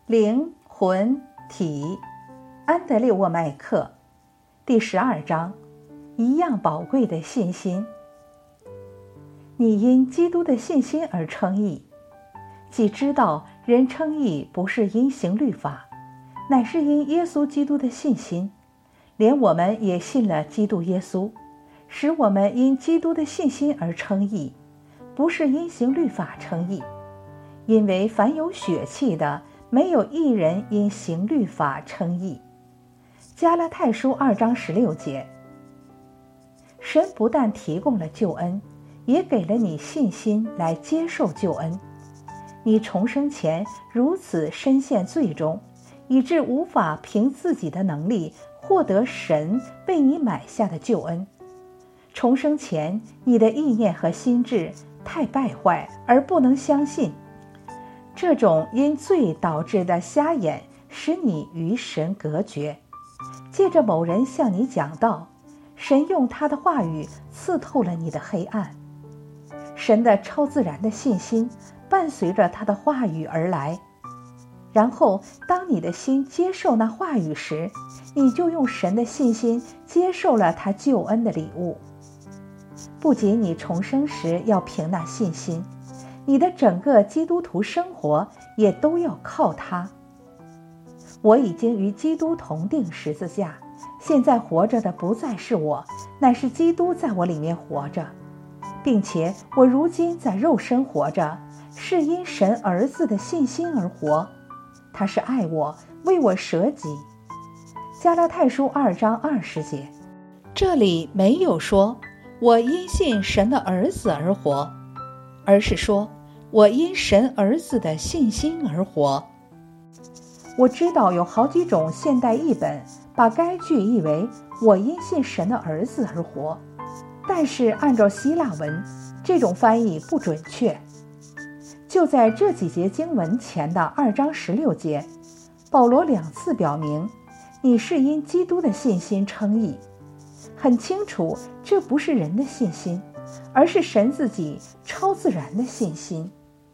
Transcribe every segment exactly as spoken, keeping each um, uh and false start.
灵魂体，安德烈沃麦克，第十二章，一样宝贵的信心。你因基督的信心而称义，既知道人称义不是因行律法，乃是因耶稣基督的信心，连我们也信了基督耶稣，使我们因基督的信心而称义，不是因行律法称义。因为凡有血气的，没有一人因行律法称义。加拉太书二章十六节。神不但提供了救恩，也给了你信心来接受救恩。你重生前如此深陷罪中，以致无法凭自己的能力获得神为你买下的救恩。重生前，你的意念和心智太败坏而不能相信。这种因罪导致的瞎眼，使你与神隔绝。借着某人向你讲道，神用他的话语刺透了你的黑暗。神的超自然的信心伴随着他的话语而来，然后当你的心接受那话语时，你就用神的信心接受了他救恩的礼物。不仅你重生时要凭那信心，你的整个基督徒生活也都要靠它。我已经与基督同定十字架，现在活着的不再是我，乃是基督在我里面活着，并且我如今在肉身活着，是因神儿子的信心而活。他是爱我，为我舍己。加拉太书二章二十节。这里没有说我因信神的儿子而活，而是说我因神儿子的信心而活。我知道有好几种现代译本把该句译为我因信神的儿子而活，但是按照希腊文，这种翻译不准确。就在这几节经文前的二章十六节，保罗两次表明你是因基督的信心称义，很清楚这不是人的信心，而是神自己超自然的信心。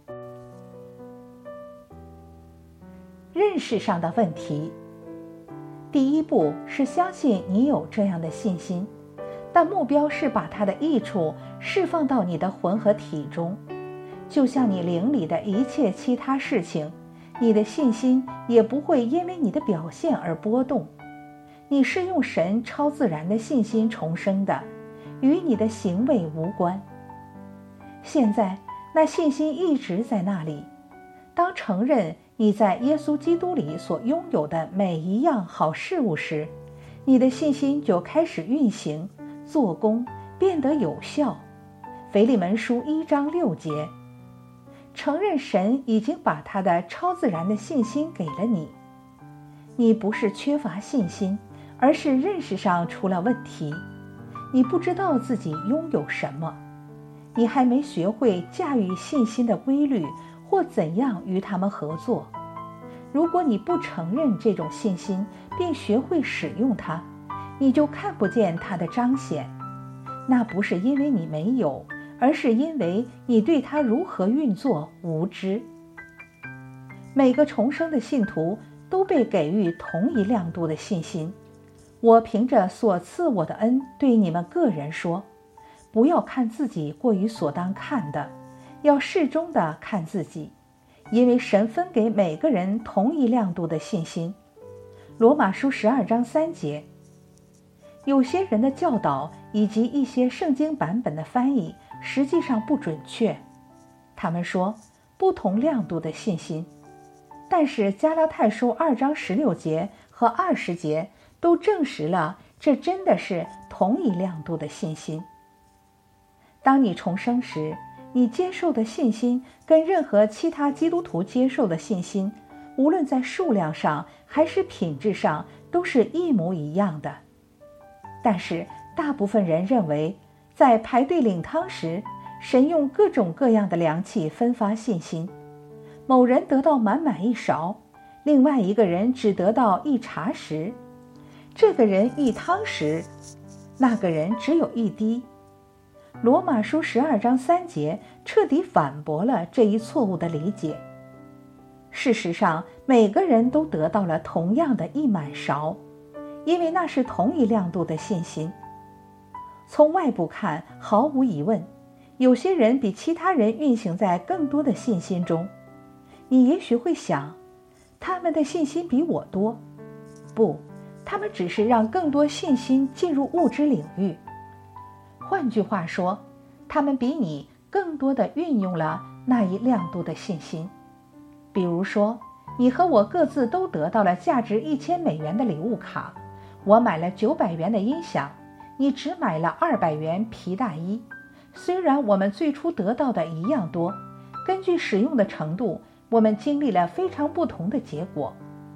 认识上的问题，第一步是相信你有这样的信心，但目标是把它的益处释放到你的魂和体中。就像你灵里的一切其他事情，你的信心也不会因为你的表现而波动。你是用神超自然的信心重生的，与你的行为无关。现在那信心一直在那里。当承认你在耶稣基督里所拥有的每一样好事物时，你的信心就开始运行、做工，变得有效。腓利门书一章六节。承认神已经把他的超自然的信心给了你。你不是缺乏信心，而是认识上出了问题。你不知道自己拥有什么，你还没学会驾驭信心的规律，或怎样与他们合作。如果你不承认这种信心，并学会使用它，你就看不见它的彰显。那不是因为你没有，而是因为你对它如何运作无知。每个重生的信徒都被给予同一亮度的信心。我凭着所赐我的恩对你们个人说，不要看自己过于所当看的，要适中地看自己，因为神分给每个人同一亮度的信心。罗马书十二章三节。有些人的教导以及一些圣经版本的翻译实际上不准确。他们说不同亮度的信心，但是加拉太书二章十六节和二十节都证实了这真的是同一亮度的信心。当你重生时，你接受的信心跟任何其他基督徒接受的信心，无论在数量上还是品质上，都是一模一样的。但是大部分人认为，在排队领汤时，神用各种各样的量器分发信心，某人得到满满一勺，另外一个人只得到一茶匙，这个人一汤匙，那个人只有一滴。罗马书十二章三节彻底反驳了这一错误的理解。 事实上，每个人都得到了同样的一满勺，因为那是同一亮度的信心。从外部看，毫无疑问，有些人比其他人运行在更多的信心中。你也许会想，他们的信心比我多。不，他们只是让更多信心进入物质领域。换句话说，他们比你更多地运用了那一亮度的信心。比如说，你和我各自都得到了价值一千美元的礼物卡，我买了九百元的音响，你只买了二百元皮大衣。虽然我们最初得到的一样多，根据使用的程度，我们经历了非常不同的结果。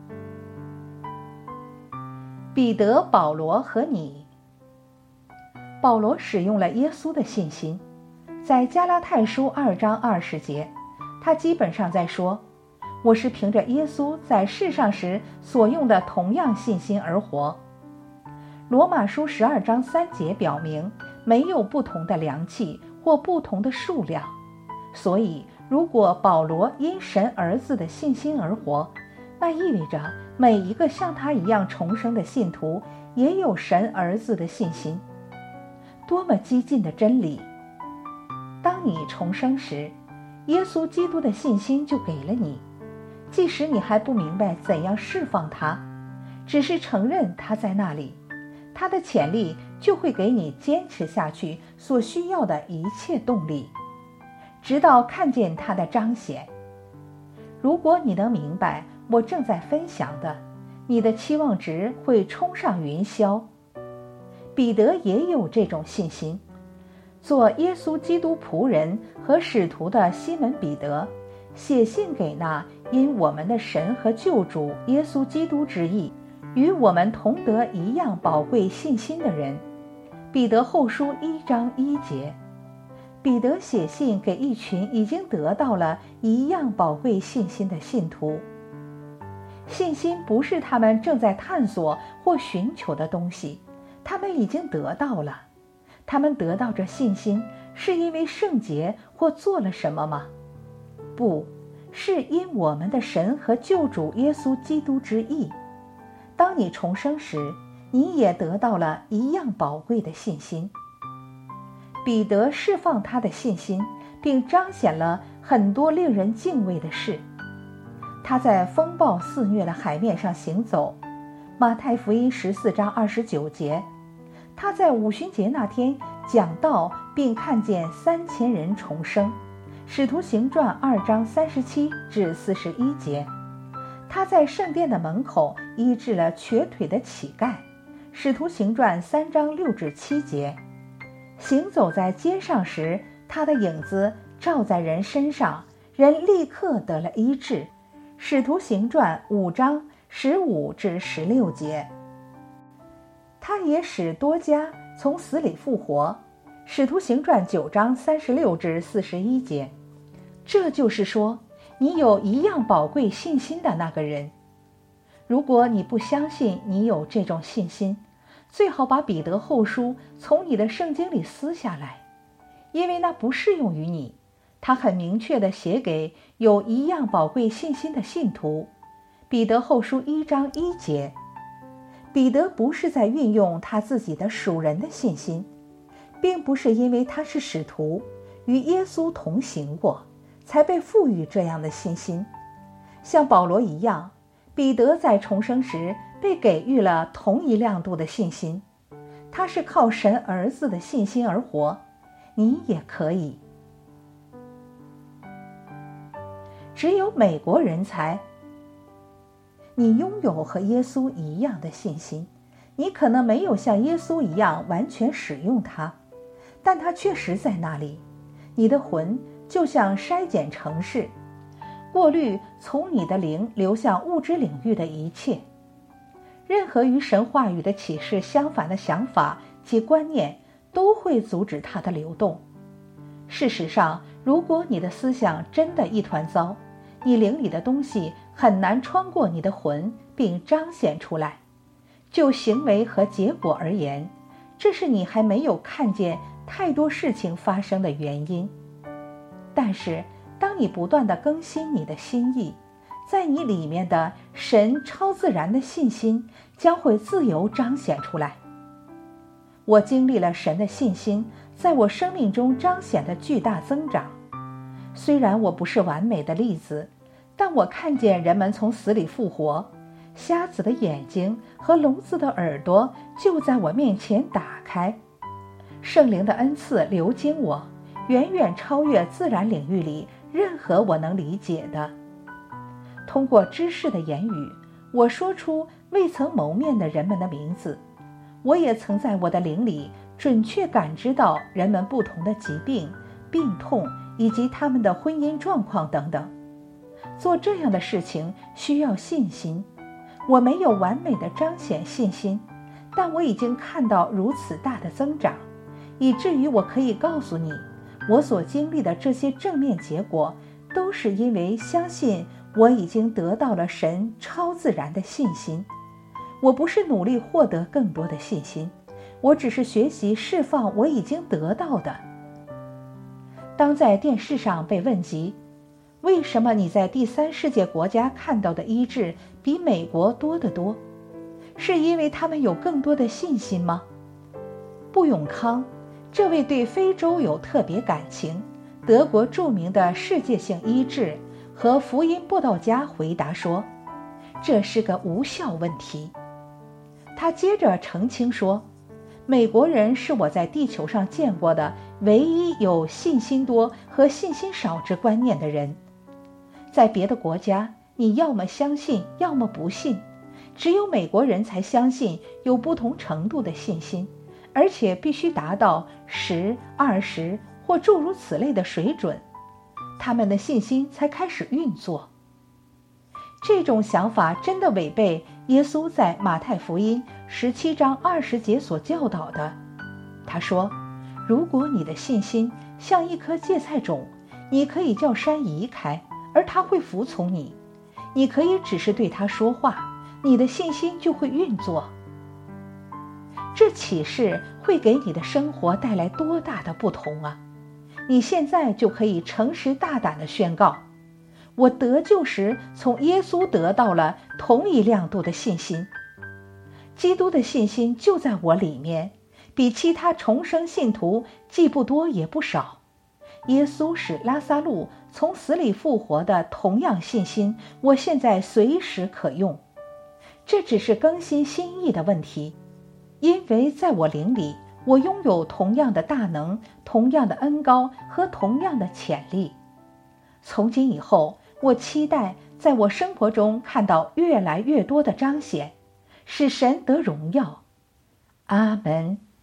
彼得、保罗和你。保罗使用了耶稣的信心，在加拉太书二章二十节，他基本上在说，我是凭着耶稣在世上时所用的同样信心而活。罗马书十二章三节表明，没有不同的量器或不同的数量，所以如果保罗因神儿子的信心而活，那意味着每一个像他一样重生的信徒也有神儿子的信心。多么激进的真理！当你重生时，耶稣基督的信心就给了你，即使你还不明白怎样释放它，只是承认它在那里，它的潜力就会给你坚持下去所需要的一切动力，直到看见它的彰显。如果你能明白我正在分享的，你的期望值会冲上云霄。彼得也有这种信心。做耶稣基督仆人和使徒的西门彼得，写信给那因我们的神和救主耶稣基督之义与我们同得一样宝贵信心的人。彼得后书一章一节，彼得写信给一群已经得到了一样宝贵信心的信徒。信心不是他们正在探索或寻求的东西，他们已经得到了。他们得到这信心，是因为圣洁或做了什么吗？不，是因我们的神和救主耶稣基督之义。当你重生时，你也得到了一样宝贵的信心。彼得释放他的信心，并彰显了很多令人敬畏的事。他在风暴肆虐的海面上行走，马太福音十四章二十九节。他在五旬节那天讲道，并看见三千人重生，使徒行传二章三十七至四十一节。他在圣殿的门口医治了瘸腿的乞丐，使徒行传三章六至七节。行走在街上时，他的影子照在人身上，人立刻得了医治，使徒行传五章十五至十六节。他也使多加从死里复活，使徒行传九章三十六至四十一节。这就是说，你有一样宝贵信心的那个人。如果你不相信你有这种信心，最好把彼得后书从你的圣经里撕下来，因为那不适用于你。他很明确地写给有一样宝贵信心的信徒。彼得后书一章一节。彼得不是在运用他自己的属人的信心，并不是因为他是使徒，与耶稣同行过，才被赋予这样的信心。像保罗一样，彼得在重生时被给予了同一亮度的信心，他是靠神儿子的信心而活，你也可以。只有美国人才你拥有和耶稣一样的信心，你可能没有像耶稣一样完全使用它，但它确实在那里。你的魂就像筛检程式，过滤从你的灵流向物质领域的一切。任何与神话语的启示相反的想法及观念都会阻止它的流动。事实上，如果你的思想真的一团糟，你灵里的东西很难穿过你的魂并彰显出来。就行为和结果而言，这是你还没有看见太多事情发生的原因。但是当你不断地更新你的心意， 在你里面的神超自然的信心将会自由彰显出来。我经历了神的信心在我生命中彰显的巨大增长。虽然我不是完美的例子，但我看见人们从死里复活，瞎子的眼睛和聋子的耳朵就在我面前打开。圣灵的恩赐流经我，远远超越自然领域里任何我能理解的。通过知识的言语，我说出未曾谋面的人们的名字。我也曾在我的灵里准确感知到人们不同的疾病、病痛以及他们的婚姻状况等等。做这样的事情需要信心。我没有完美的彰显信心，但我已经看到如此大的增长，以至于我可以告诉你，我所经历的这些正面结果都是因为相信我已经得到了神超自然的信心。我不是努力获得更多的信心，我只是学习释放我已经得到的。当在电视上被问及，为什么你在第三世界国家看到的医治比美国多得多？是因为他们有更多的信心吗？布永康，这位对非洲有特别感情、德国著名的世界性医治和福音布道家回答说，这是个无效问题。他接着澄清说，美国人是我在地球上见过的唯一有信心多和信心少之观念的人。在别的国家，你要么相信，要么不信。只有美国人才相信有不同程度的信心，而且必须达到十、二十或诸如此类的水准，他们的信心才开始运作。这种想法真的违背耶稣在马太福音十七章二十节所教导的。他说，如果你的信心像一颗芥菜种，你可以叫山移开，而它会服从你。你可以只是对它说话，你的信心就会运作。这启示会给你的生活带来多大的不同啊！你现在就可以诚实大胆地宣告，我得救时从耶稣得到了同一亮度的信心。基督的信心就在我里面，比其他重生信徒既不多也不少。耶稣使拉撒路从死里复活的同样信心，我现在随时可用。这只是更新心意的问题，因为在我灵里，我拥有同样的大能、同样的恩膏和同样的潜力。从今以后，我期待在我生活中看到越来越多的彰显，使神得荣耀。阿门。